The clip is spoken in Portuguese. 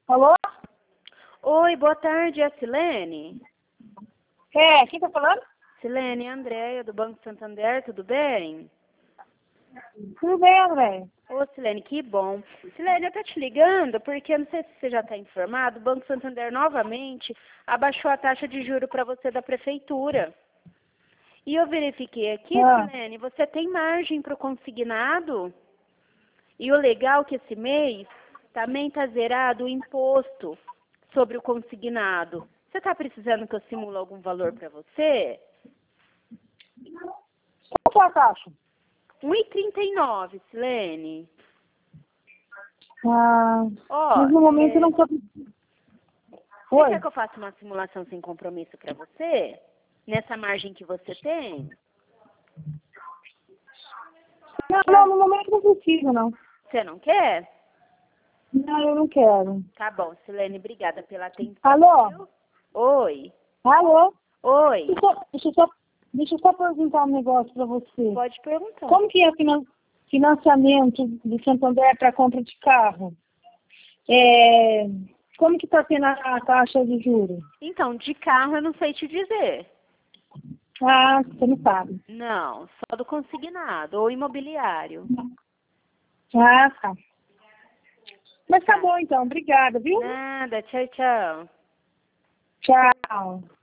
Alô? Oi, boa tarde, é a Silene? Quem tá falando? Silene, Andréia, do Banco Santander, tudo bem? Tudo bem, André? Ô, Silene, que bom. Silene, eu tô te ligando porque, eu não sei se você já está informado, o Banco Santander novamente abaixou a taxa de juro para você da prefeitura. E eu verifiquei aqui, Silene, você tem margem para o consignado? E o legal é que esse mês também está zerado o imposto sobre o consignado. Você está precisando que eu simule algum valor para você? Qual que é a taxa? 1,39, Silene. Ó, Mas no momento eu não tô... você Oi? quer que eu faça uma simulação sem compromisso para você? Nessa margem que você tem? Não, no momento não precisa, não. Você não quer? Não, eu não quero. Tá bom, Silene, obrigada pela atenção. Alô? Viu? Oi. Alô? Oi. Deixa eu só perguntar um negócio pra você. Pode perguntar. Como que é financiamento do Santander para compra de carro? Como que tá sendo a taxa de juros? Então, de carro eu não sei te dizer. Você não sabe. Não, só do consignado ou imobiliário. Tá. Mas tá bom então, obrigada, viu? Nada, tchau, tchau. Tchau.